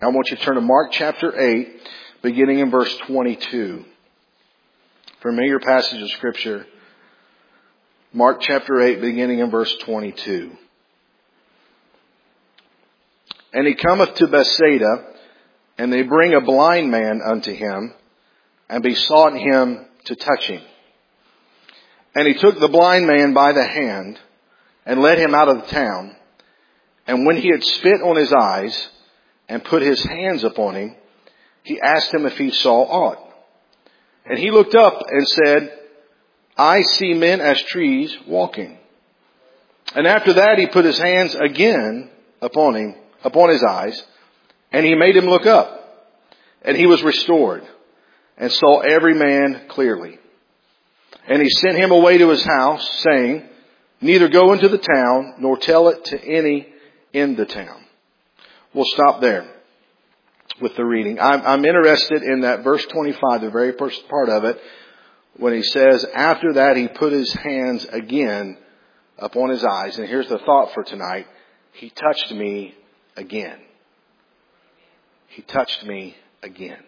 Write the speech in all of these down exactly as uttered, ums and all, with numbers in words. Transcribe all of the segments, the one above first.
I want you to turn to Mark chapter eight, beginning in verse twenty-two. Familiar passage of Scripture. Mark chapter eight, beginning in verse twenty-two. And he cometh to Bethsaida, and they bring a blind man unto him, and besought him to touch him. And he took the blind man by the hand, and led him out of the town. And when he had spit on his eyes, and put his hands upon him, he asked him if he saw aught. And he looked up and said, I see men as trees walking. And after that he put his hands again upon him, upon his eyes, and he made him look up. And he was restored, and saw every man clearly. And he sent him away to his house, saying, neither go into the town, nor tell it to any in the town. We'll stop there with the reading. I'm, I'm interested in that verse twenty-five, the very first part of it, when he says, after that he put his hands again upon his eyes. And here's the thought for tonight. He touched me again. He touched me again.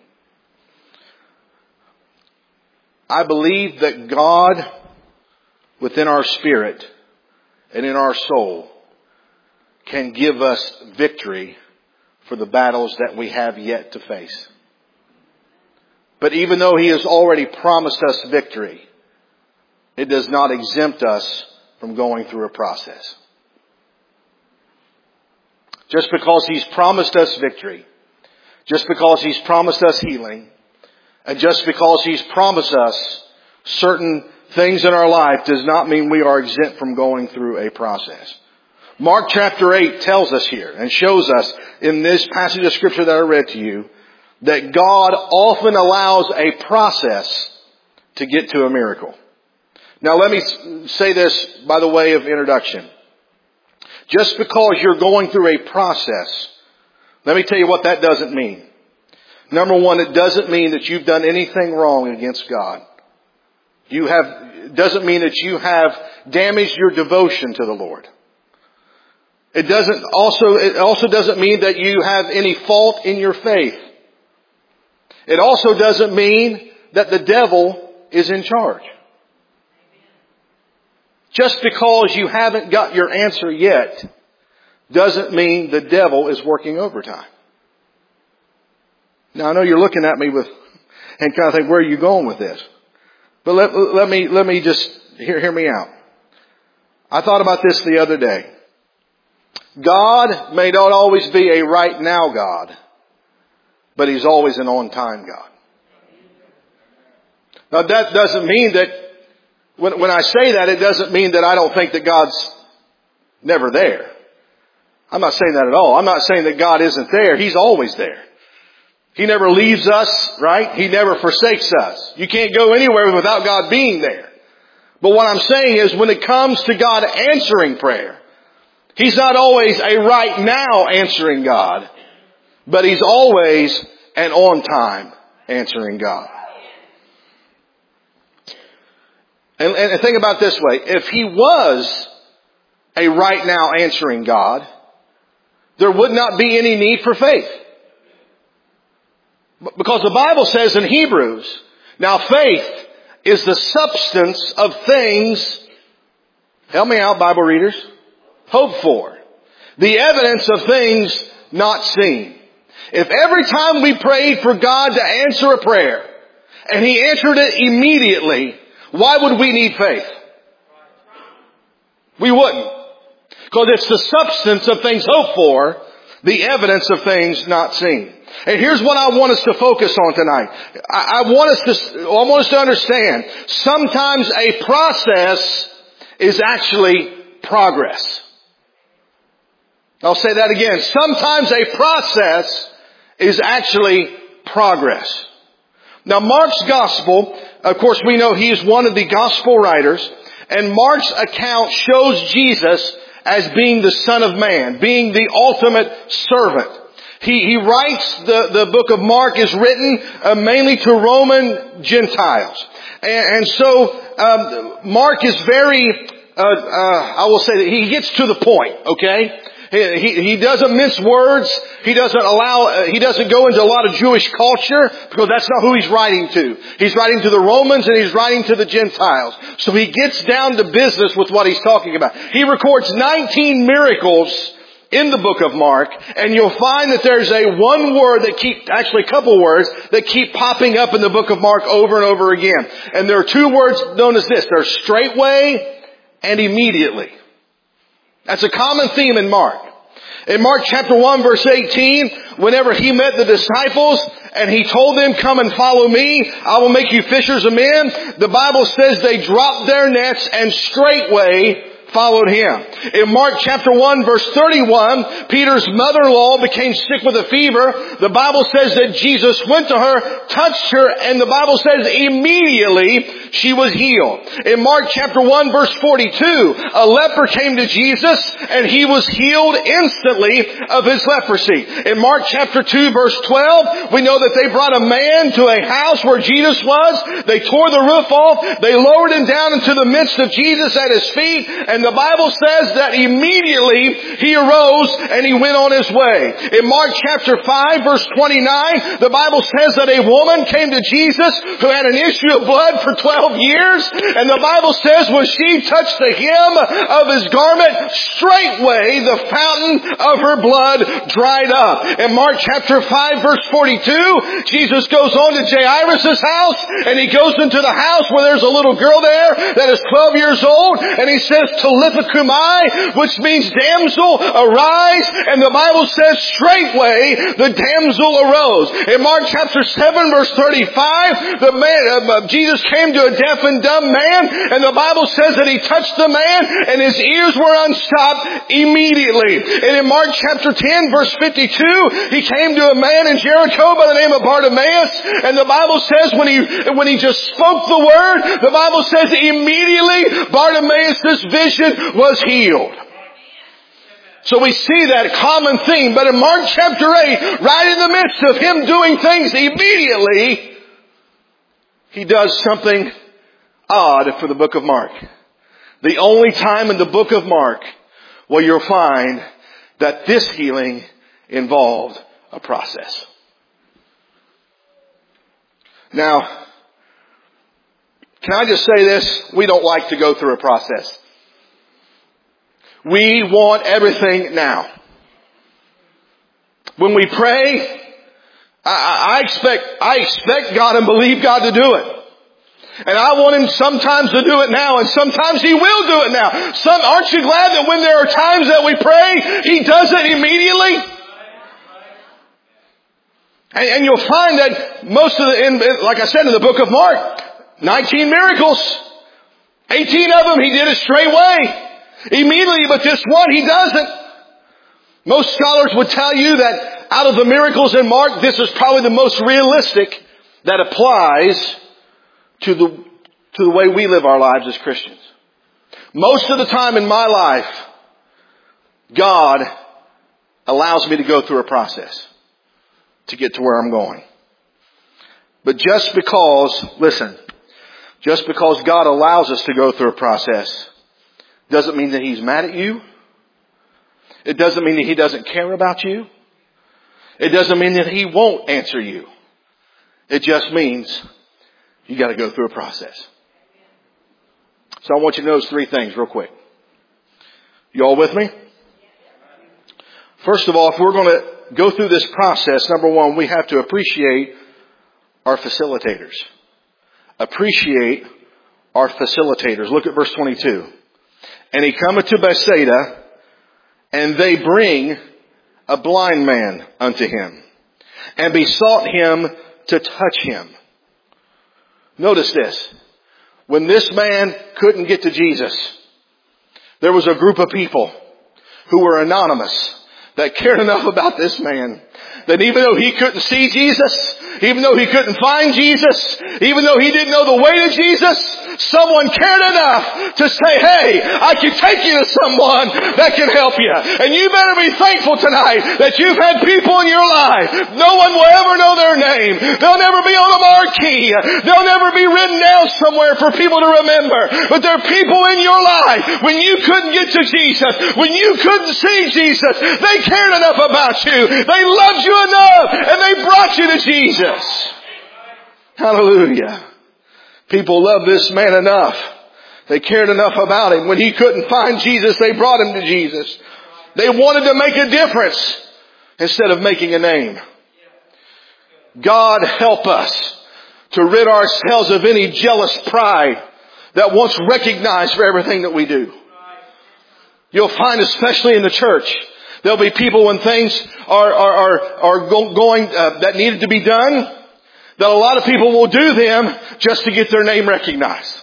I believe that God, within our spirit and in our soul, can give us victory for the battles that we have yet to face. But even though He has already promised us victory, it does not exempt us from going through a process. Just because He's promised us victory, just because He's promised us healing, and just because He's promised us certain things in our life does not mean we are exempt from going through a process. Mark chapter eight tells us here and shows us in this passage of Scripture that I read to you that God often allows a process to get to a miracle. Now let me say this by the way of introduction. Just because you're going through a process, let me tell you what that doesn't mean. Number one, it doesn't mean that you've done anything wrong against God. You have, it doesn't mean that you have damaged your devotion to the Lord. It doesn't also, it also doesn't mean that you have any fault in your faith. It also doesn't mean that the devil is in charge. Just because you haven't got your answer yet doesn't mean the devil is working overtime. Now I know you're looking at me with, and kind of think, where are you going with this? But let, let me, let me just, hear, hear me out. I thought about this the other day. God may not always be a right now God, but He's always an on time God. Now that doesn't mean that, when, when I say that, it doesn't mean that I don't think that God's never there. I'm not saying that at all. I'm not saying that God isn't there. He's always there. He never leaves us, right? He never forsakes us. You can't go anywhere without God being there. But what I'm saying is when it comes to God answering prayer, He's not always a right now answering God, but He's always an on time answering God. And, and think about it this way. If He was a right now answering God, there would not be any need for faith. Because the Bible says in Hebrews, now faith is the substance of things, help me out, Bible readers, hoped for. The evidence of things not seen. If every time we prayed for God to answer a prayer, and He answered it immediately, why would we need faith? We wouldn't. Because it's the substance of things hoped for, the evidence of things not seen. And here's what I want us to focus on tonight. I, I want us to, I want us to understand, sometimes a process is actually progress. I'll say that again. Sometimes a process is actually progress. Now Mark's gospel, of course we know he is one of the gospel writers, and Mark's account shows Jesus as being the Son of Man, being the ultimate servant. He, he writes, the, the book of Mark is written uh, mainly to Roman Gentiles. And, and so um, Mark is very, uh, uh, I will say that he gets to the point, okay? He, he, he doesn't mince words. He doesn't allow, uh, he doesn't go into a lot of Jewish culture because that's not who he's writing to. He's writing to the Romans and he's writing to the Gentiles. So he gets down to business with what he's talking about. He records nineteen miracles in the book of Mark, and you'll find that there's a one word that keep, actually a couple words, that keep popping up in the book of Mark over and over again. And there are two words known as this. There's straightway and immediately. That's a common theme in Mark. In Mark chapter one verse eighteen, whenever he met the disciples and he told them, come and follow me, I will make you fishers of men, the Bible says they dropped their nets and straightway followed him. In Mark chapter one verse thirty-one, Peter's mother-in-law became sick with a fever. The Bible says that Jesus went to her, touched her, and the Bible says immediately she was healed. In Mark chapter one verse forty-two, a leper came to Jesus and he was healed instantly of his leprosy. In Mark chapter two verse twelve, we know that they brought a man to a house where Jesus was. They tore the roof off. They lowered him down into the midst of Jesus at his feet, and the Bible says that immediately he arose and he went on his way. In Mark chapter five verse twenty-nine, the Bible says that a woman came to Jesus who had an issue of blood for twelve years. And the Bible says when she touched the hem of his garment, straightway the fountain of her blood dried up. In Mark chapter five verse forty-two, Jesus goes on to Jairus' house and he goes into the house where there's a little girl there that is twelve years old, and he says, Talitha cumi, which means damsel, arise. And the Bible says straightway the damsel arose. In Mark chapter seven verse thirty-five, the man, uh, Jesus came to a deaf and dumb man, and the Bible says that he touched the man and his ears were unstopped immediately. And in Mark chapter ten verse fifty-two, he came to a man in Jericho by the name of Bartimaeus, and the Bible says when he, when he just spoke the word, the Bible says immediately Bartimaeus' vision was healed. So we see that common theme. But in Mark chapter eight, right in the midst of him doing things immediately, he does something odd for the book of Mark. The only time in the book of Mark where you'll find that this healing involved a process. Now, can I just say this? We don't like to go through a process. We want everything now. When we pray, I, I expect, I expect God and believe God to do it. And I want Him sometimes to do it now, and sometimes He will do it now. Some, aren't you glad that when there are times that we pray, He does it immediately? And, and you'll find that most of the, in, like I said in the book of Mark, nineteen miracles, eighteen of them He did it straight away. Immediately, but this one He doesn't. Most scholars would tell you that out of the miracles in Mark, this is probably the most realistic that applies to the, to the way we live our lives as Christians. Most of the time in my life, God allows me to go through a process to get to where I'm going. But just because, listen, just because God allows us to go through a process doesn't mean that He's mad at you. It doesn't mean that He doesn't care about you. It doesn't mean that He won't answer you. It just means you got to go through a process. So I want you to notice three things real quick. You all with me? First of all, if we're going to go through this process, number one, we have to appreciate our facilitators. Appreciate our facilitators. Look at verse twenty-two. And he cometh to Bethsaida, and they bring a blind man unto him, and besought him to touch him. Notice this. When this man couldn't get to Jesus, there was a group of people who were anonymous that cared enough about this man that even though he couldn't see Jesus, Even though he couldn't find Jesus, even though he didn't know the way to Jesus, someone cared enough to say, hey, I can take you to someone that can help you. And you better be thankful tonight that you've had people in your life. No one will ever know their name. They'll never be on a marquee. They'll never be written down somewhere for people to remember. But there are people in your life when you couldn't get to Jesus, when you couldn't see Jesus, they cared enough about you. They loved you enough and they brought you to Jesus. Hallelujah. People loved this man enough. They cared enough about him. When he couldn't find Jesus, they brought him to Jesus. They wanted to make a difference instead of making a name. God help us to rid ourselves of any jealous pride that wants recognized for everything that we do. You'll find, especially in the church, there'll be people when things are are are, are go, going uh, that needed to be done, that a lot of people will do them just to get their name recognized.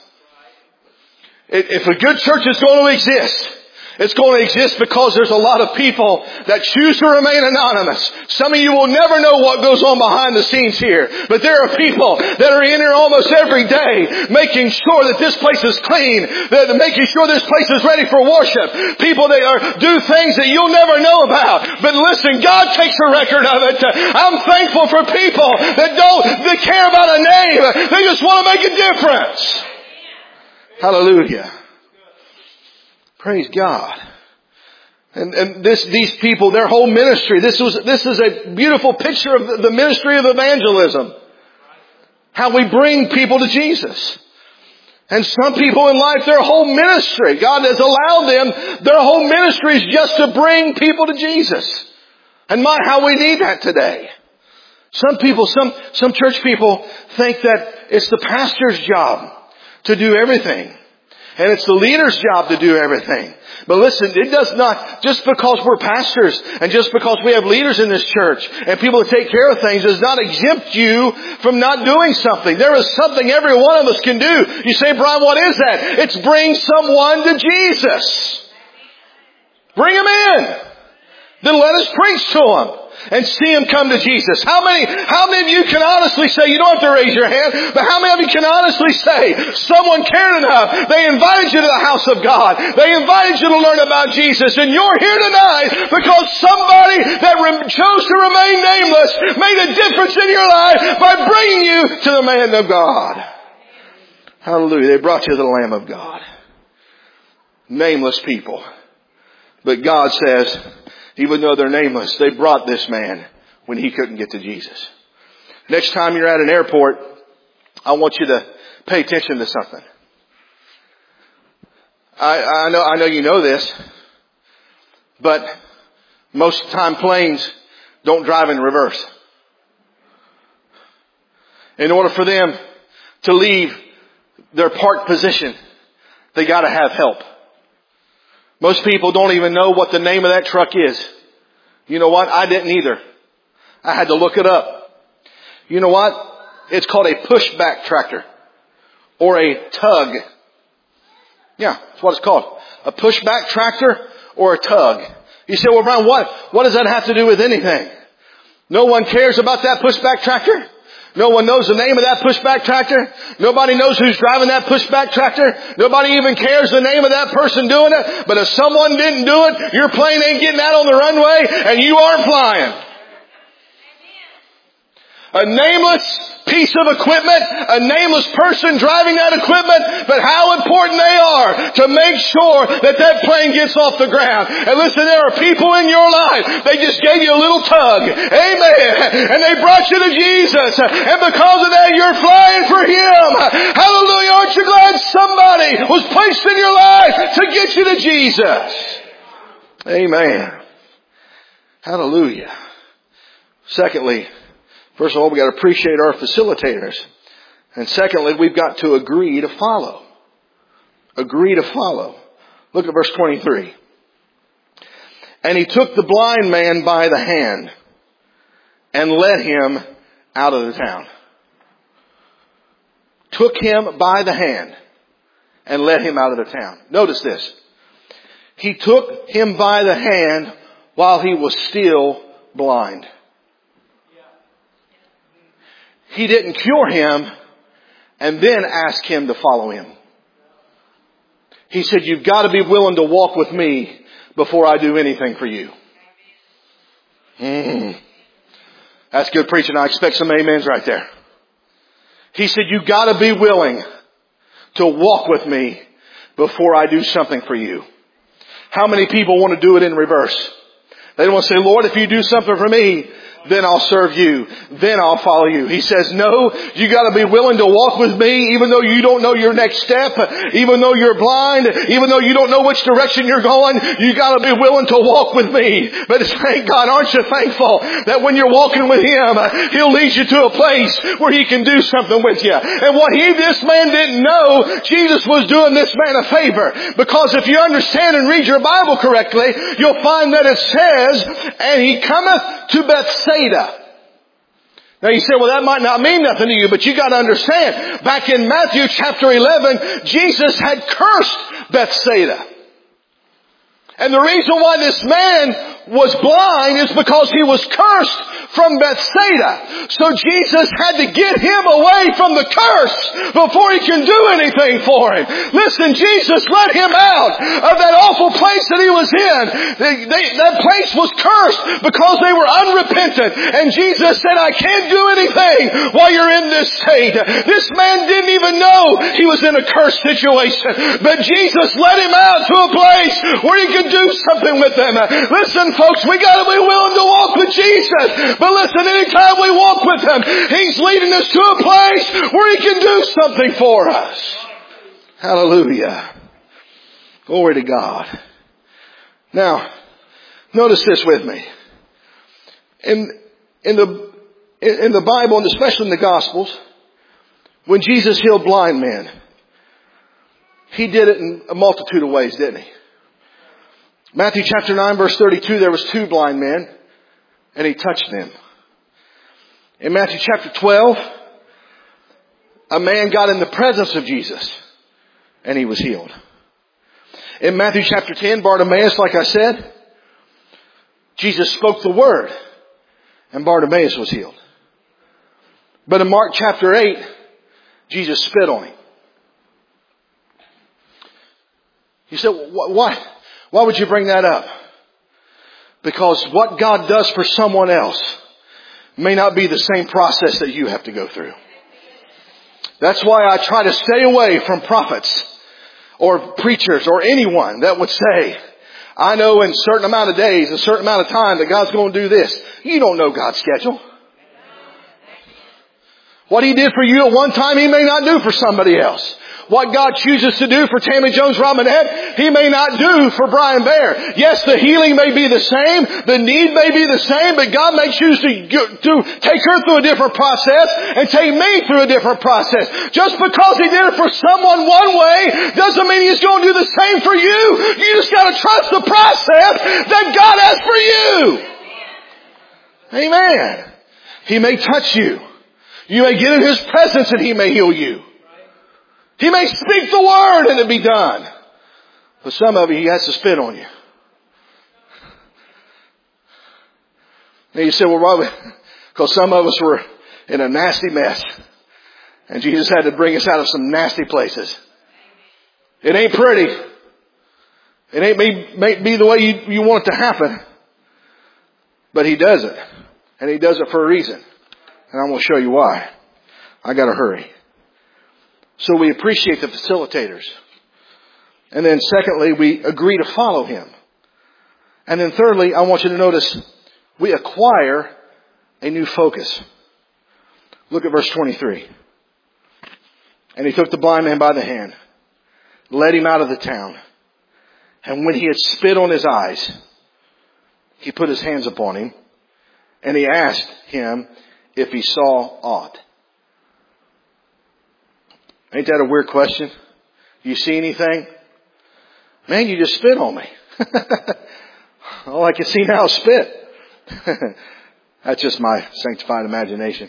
If a good church is going to exist, it's going to exist because there's a lot of people that choose to remain anonymous. Some of you will never know what goes on behind the scenes here. But there are people that are in here almost every day making sure that this place is clean, that making sure this place is ready for worship. People that are, do things that you'll never know about. But listen, God takes a record of it. I'm thankful for people that don't that care about a name. They just want to make a difference. Hallelujah. Praise God. And, and this, these people, their whole ministry, this was, this is a beautiful picture of the, the ministry of evangelism. How we bring people to Jesus. And some people in life, their whole ministry, God has allowed them, their whole ministry is just to bring people to Jesus. And my, how we need that today. Some people, some, some church people think that it's the pastor's job to do everything. And it's the leader's job to do everything. But listen, it does not, just because we're pastors and just because we have leaders in this church and people that take care of things does not exempt you from not doing something. There is something every one of us can do. You say, Brian, what is that? It's bring someone to Jesus. Bring them in. Then let us preach to them and see them come to Jesus. How many, how many of you can honestly say, you don't have to raise your hand, but how many of you can honestly say, someone cared enough, they invited you to the house of God, they invited you to learn about Jesus, and you're here tonight because somebody that re- chose to remain nameless made a difference in your life by bringing you to the man of God. Hallelujah. They brought you to the Lamb of God. Nameless people. But God says, even though they're nameless, they brought this man when he couldn't get to Jesus. Next time you're at an airport, I want you to pay attention to something. I, I know, I know you know this, but most of the time planes don't drive in reverse. In order for them to leave their parked position, they got to have help. Most people don't even know what the name of that truck is. You know what? I didn't either. I had to look it up. You know what? It's called a pushback tractor or a tug. Yeah, that's what it's called. A pushback tractor or a tug. You say, well, Brian, what, what does that have to do with anything? No one cares about that pushback tractor. No one knows the name of that pushback tractor. Nobody knows who's driving that pushback tractor. Nobody even cares the name of that person doing it. But if someone didn't do it, your plane ain't getting out on the runway and you aren't flying. A nameless piece of equipment, a nameless person driving that equipment, but how important they are to make sure that that plane gets off the ground. And listen, there are people in your life, they just gave you a little tug. Amen. And they brought you to Jesus. And because of that, you're flying for Him. Hallelujah. Aren't you glad somebody was placed in your life to get you to Jesus? Amen. Hallelujah. Secondly, first of all, we've got to appreciate our facilitators. And secondly, we've got to agree to follow. Agree to follow. Look at verse twenty-three. And he took the blind man by the hand and led him out of the town. Took him by the hand and led him out of the town. Notice this. He took him by the hand while he was still blind. He didn't cure him and then ask him to follow him. He said, you've got to be willing to walk with me before I do anything for you. Mm. That's good preaching. I expect some amens right there. He said, you've got to be willing to walk with me before I do something for you. How many people want to do it in reverse? They want to say, Lord, if you do something for me, then I'll serve you. Then I'll follow you. He says, no, you got to be willing to walk with me even though you don't know your next step, even though you're blind, even though you don't know which direction you're going. You got to be willing to walk with me. But thank God, aren't you thankful that when you're walking with Him, He'll lead you to a place where He can do something with you. And what he, this man didn't know, Jesus was doing this man a favor. Because if you understand and read your Bible correctly, you'll find that it says, and He cometh to Bethsaida. Now you say, well, that might not mean nothing to you, but you got to understand, back in Matthew chapter eleven, Jesus had cursed Bethsaida. And the reason why this man was blind is because he was cursed from Bethsaida. So Jesus had to get him away from the curse before He can do anything for him. Listen, Jesus let him out of that awful place that he was in. They, they, that place was cursed because they were unrepentant. And Jesus said, I can't do anything while you're in this state. This man didn't even know he was in a cursed situation. But Jesus let him out to a place where He could do something with them. Listen, folks, we got to be willing to walk with Jesus. But listen, anytime we walk with Him, He's leading us to a place where He can do something for us. Hallelujah. Glory to God. Now, notice this with me. In, in the, in, in the Bible, and especially in the Gospels, when Jesus healed blind men, He did it in a multitude of ways, didn't He? Matthew chapter nine verse thirty-two, there was two blind men and He touched them. In Matthew chapter twelve, a man got in the presence of Jesus and he was healed. In Matthew chapter ten, Bartimaeus, like I said, Jesus spoke the word and Bartimaeus was healed. But in Mark chapter eight, Jesus spit on him. You said, why? Why would you bring that up? Because what God does for someone else may not be the same process that you have to go through. That's why I try to stay away from prophets or preachers or anyone that would say, I know in a certain amount of days, a certain amount of time that God's going to do this. You don't know God's schedule. What He did for you at one time, He may not do for somebody else. What God chooses to do for Tammy Jones Robinette, He may not do for Brian Bear. Yes, the healing may be the same, the need may be the same, but God may choose to, to take her through a different process and take me through a different process. Just because He did it for someone one way doesn't mean He's going to do the same for you. You just got to trust the process that God has for you. Amen. He may touch you. You may get in His presence and He may heal you. He may speak the word and it be done. But some of you, He has to spit on you. And you say, well, Robert, because some of us were in a nasty mess. And Jesus had to bring us out of some nasty places. It ain't pretty. It ain't may, may be the way you, you want it to happen. But He does it. And He does it for a reason. And I'm going to show you why. I got to hurry. So we appreciate the facilitators. And then secondly, we agree to follow Him. And then thirdly, I want you to notice, we acquire a new focus. Look at verse twenty-three. And He took the blind man by the hand, led him out of the town. And when he had spit on his eyes, He put His hands upon him. And He asked him if he saw aught. Ain't that a weird question? You see anything? Man, you just spit on me. All I can see now is spit. That's just my sanctified imagination.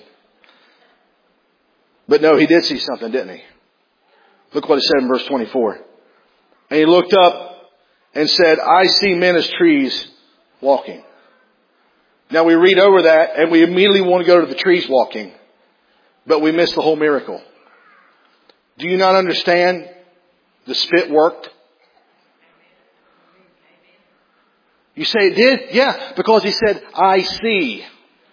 But no, he did see something, didn't he? Look what it said in verse twenty-four. And he looked up and said, I see men as trees walking. Now we read over that and we immediately want to go to the trees walking. but we miss the whole miracle. Do you not understand? The spit worked. You say it did? Yeah, because he said, I see.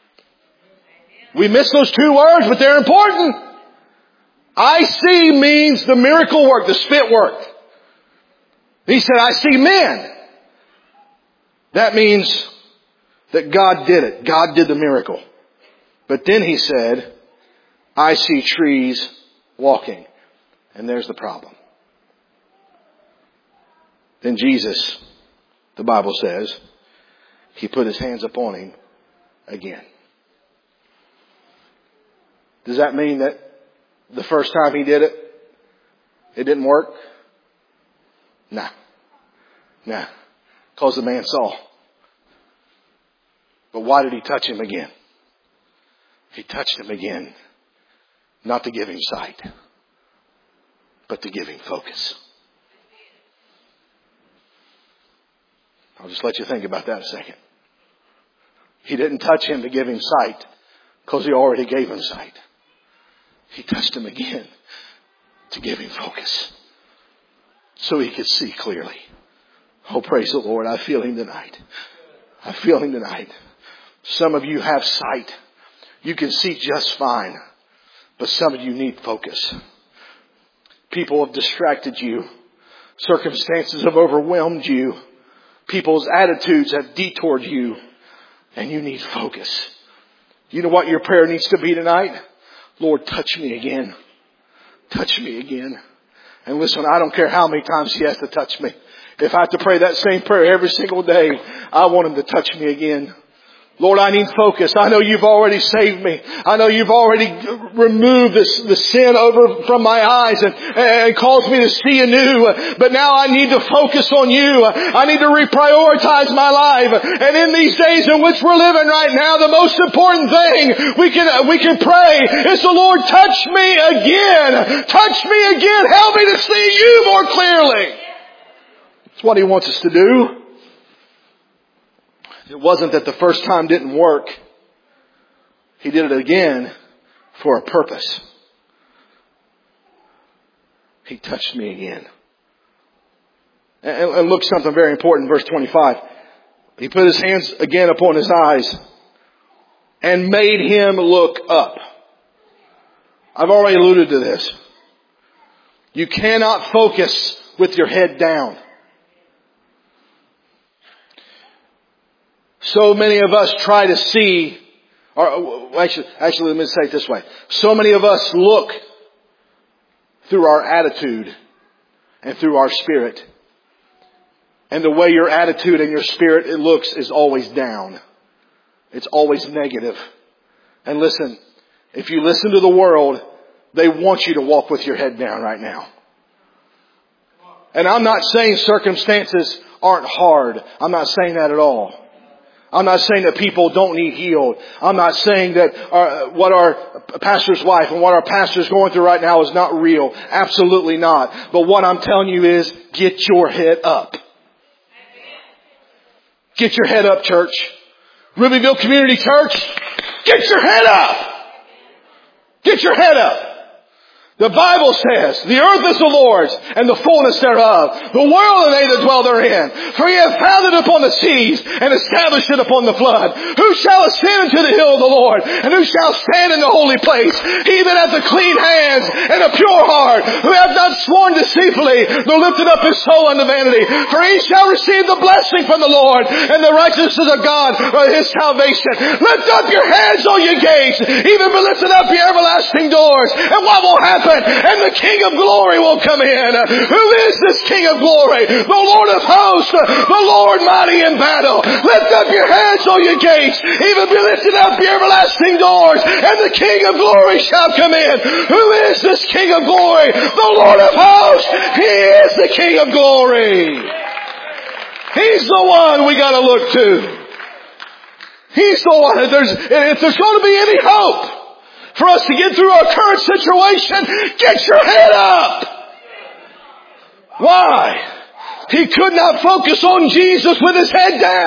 We miss those two words, but they're important. I see means the miracle worked, the spit worked. He said, I see men. That means that God did it. God did the miracle. But then he said, I see trees walking. And there's the problem. Then Jesus, the Bible says, he put his hands upon him again. Does that mean that the first time he did it, it didn't work? Nah. Nah. Because the man saw. But why did he touch him again? He touched him again, not to give him sight, but to give him focus. I'll just let you think about that a second. He didn't touch him to give him sight because he already gave him sight. He touched him again to give him focus so he could see clearly. Oh, praise the Lord. I feel him tonight. I feel him tonight. Some of you have sight. You can see just fine. But some of you need focus. People have distracted you. Circumstances have overwhelmed you. People's attitudes have detoured you. And you need focus. You know what your prayer needs to be tonight? Lord, touch me again. Touch me again. And listen, I don't care how many times he has to touch me. If I have to pray that same prayer every single day, I want him to touch me again. Lord, I need focus. I know you've already saved me. I know you've already removed this, the sin over from my eyes and, and caused me to see anew. But now I need to focus on you. I need to reprioritize my life. And in these days in which we're living right now, the most important thing we can, we can pray is the Lord, touch me again. Touch me again. Help me to see you more clearly. That's what he wants us to do. It wasn't that the first time didn't work. He did it again for a purpose. He touched me again. And, and look, something very important, verse twenty-five. He put his hands again upon his eyes and made him look up. I've already alluded to this. You cannot focus with your head down. So many of us try to see, or actually, actually, let me say it this way. So many of us look through our attitude and through our spirit. And the way your attitude and your spirit it looks is always down. It's always negative. And listen, if you listen to the world, they want you to walk with your head down right now. And I'm not saying circumstances aren't hard. I'm not saying that at all. I'm not saying that people don't need healed. I'm not saying that our, what our pastor's wife and what our pastor's going through right now is not real. Absolutely not. But what I'm telling you is get your head up. Get your head up, church. Rubyville Community Church, get your head up. Get your head up. The Bible says, the earth is the Lord's and the fullness thereof, the world and they that dwell therein. For he hath founded upon the seas and established it upon the flood. Who shall ascend into the hill of the Lord? And who shall stand in the holy place? He that hath the clean hands and a pure heart, who hath not sworn deceitfully, nor lifted up his soul unto vanity. For he shall receive the blessing from the Lord and the righteousness of God for his salvation. Lift up your heads, O ye gates, even be lifted up your everlasting doors. And what will happen? And the King of glory will come in. Who is this King of glory? The Lord of hosts, the Lord mighty in battle. Lift up your heads, O ye gates, even be lifted up your everlasting doors, and the King of glory shall come in. Who is this King of glory? The Lord of hosts. He is the King of glory. He's the one we got to look to. He's the one. If there's, if there's going to be any hope for us to get through our current situation, get your head up. Why? He could not focus on Jesus with his head down.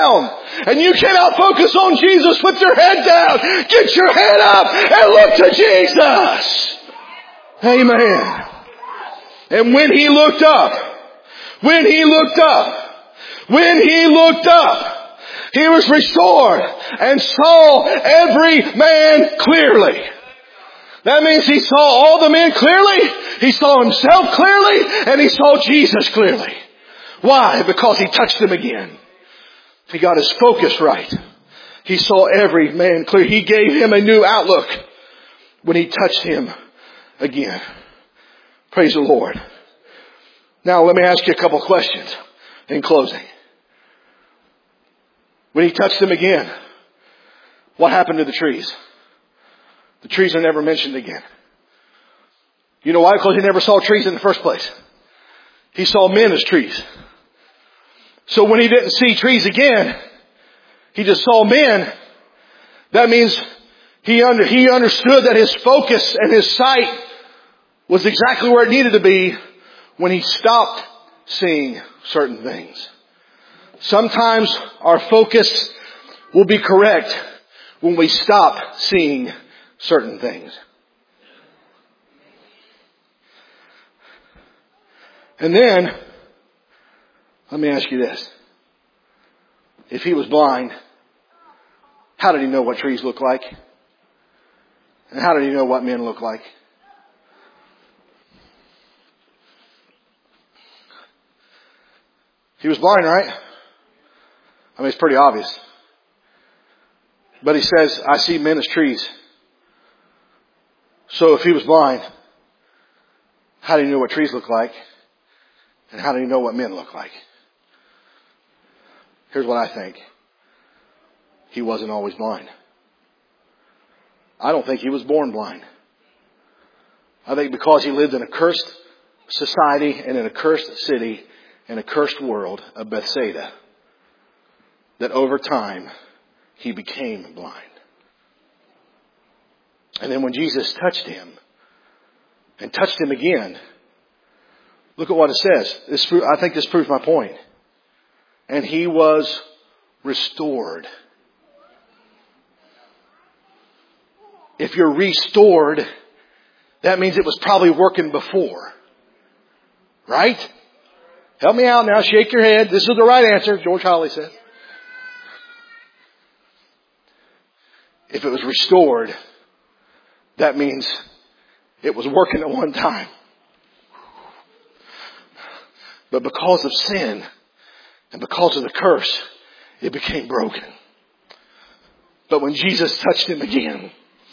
And you cannot focus on Jesus with your head down. Get your head up and look to Jesus. Amen. And when he looked up, when he looked up, when he looked up, he was restored and saw every man clearly. That means he saw all the men clearly, he saw himself clearly, and he saw Jesus clearly. Why? Because he touched him again. He got his focus right. He saw every man clear. He gave him a new outlook when he touched him again. Praise the Lord. Now let me ask you a couple questions in closing. When he touched him again, what happened to the trees? The trees are never mentioned again. You know why? Because he never saw trees in the first place. He saw men as trees. So when he didn't see trees again, he just saw men. That means he under, he understood that his focus and his sight was exactly where it needed to be when he stopped seeing certain things. Sometimes our focus will be correct when we stop seeing certain things. And then, let me ask you this. If he was blind, how did he know what trees look like? And how did he know what men look like? He was blind, right? I mean, it's pretty obvious. But he says, I see men as trees. So if he was blind, how do you know what trees look like? And how do you know what men look like? Here's what I think. He wasn't always blind. I don't think he was born blind. I think because he lived in a cursed society and in a cursed city and a cursed world of Bethsaida, that over time he became blind. And then when Jesus touched him and touched him again, look at what it says. This, I think this proves my point. And he was restored. If you're restored, that means it was probably working before. Right? Help me out now. Shake your head. This is the right answer, George Holly said. If it was restored, that means it was working at one time. But because of sin and because of the curse, it became broken. But when Jesus touched him again,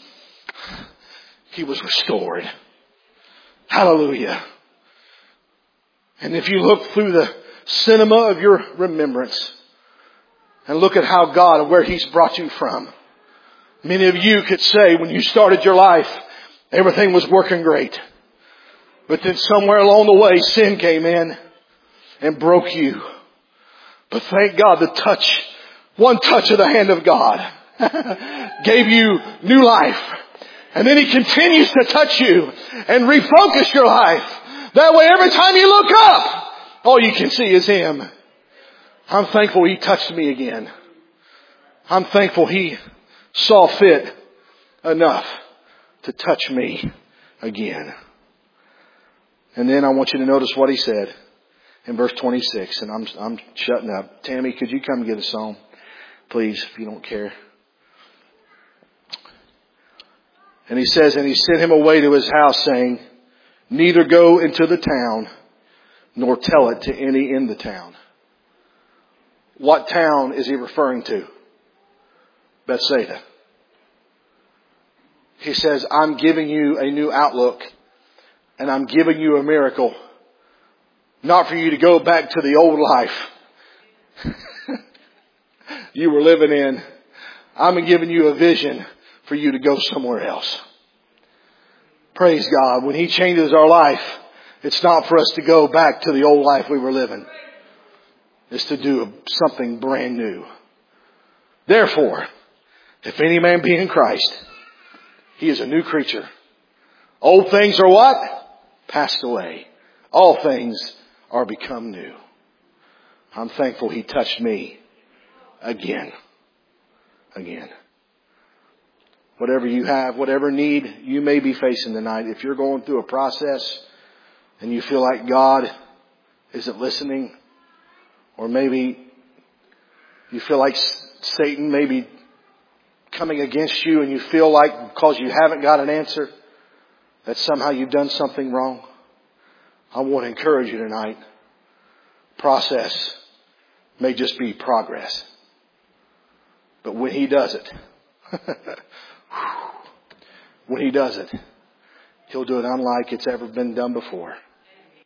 he was restored. Hallelujah. And if you look through the cinema of your remembrance and look at how God and where he's brought you from, many of you could say when you started your life, everything was working great. But then somewhere along the way, sin came in and broke you. But thank God the touch, one touch of the hand of God gave you new life. And then he continues to touch you and refocus your life. That way every time you look up, all you can see is him. I'm thankful he touched me again. I'm thankful he saw fit enough to touch me again. And then I want you to notice what he said in verse twenty-six. And I'm, I'm shutting up. Tammy, could you come get a song? Please, if you don't care. And he says, and he sent him away to his house saying, neither go into the town, nor tell it to any in the town. What town is he referring to? Bethsaida. He says, I'm giving you a new outlook, and I'm giving you a miracle. Not for you to go back to the old life you were living in. I'm giving you a vision for you to go somewhere else. Praise God. When he changes our life, it's not for us to go back to the old life we were living. It's to do something brand new. Therefore, if any man be in Christ, he is a new creature. Old things are what? Passed away. All things are become new. I'm thankful he touched me again. Again. Whatever you have, whatever need you may be facing tonight, if you're going through a process and you feel like God isn't listening, or maybe you feel like Satan may be coming against you and you feel like because you haven't got an answer that somehow you've done something wrong, I want to encourage you tonight. Process may just be progress. But when He does it, when He does it, He'll do it unlike it's ever been done before.